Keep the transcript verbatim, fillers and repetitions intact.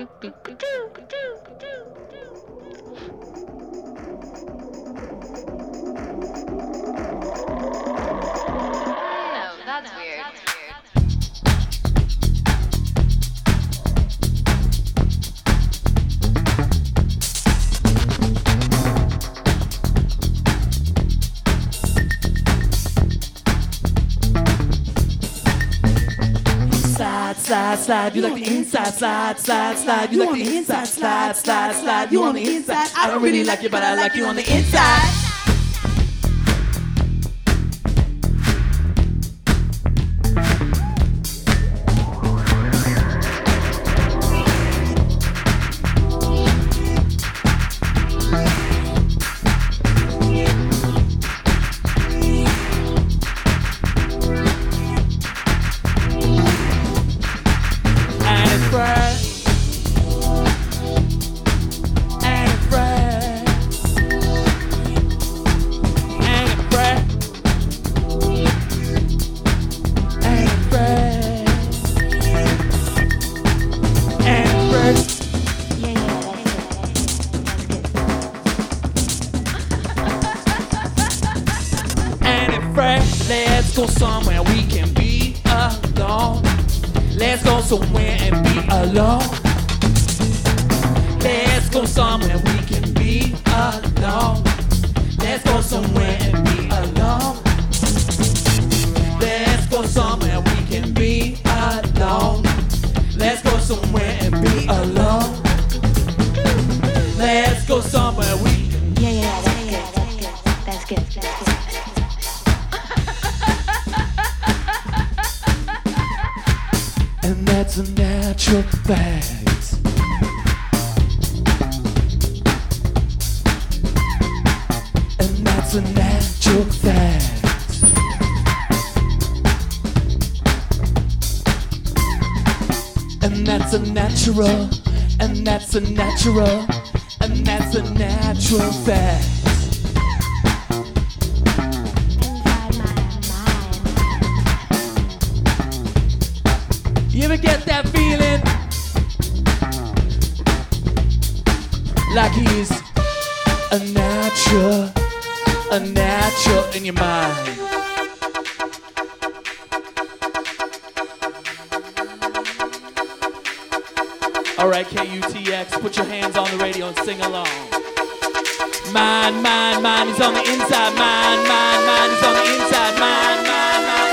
That's weird. Slide, slide, slide. You like the inside, slide, slide, slide. You like the inside, slide, slide, slide. You on the inside. I don't really like you, but I like you on the inside. Let's go somewhere we can be alone. Let's go somewhere and be alone. Let's go somewhere we can be alone. Let's go somewhere and be alone. Let's go somewhere we can be alone. Let's go somewhere and be alone. Let's go somewhere we can. Yeah, yeah, that's good. That's good. That's good. That's good. And that's a natural fact. And that's a natural fact. And that's a natural. And that's a natural. And that's a natural fact. You ever get that feeling like he's a natural, a natural in your mind? Alright, K U T X, put your hands on the radio and sing along. Mine, mine, mine, he's on the inside. Mine, mine, mine, he's on the inside. Mine, mine, mine.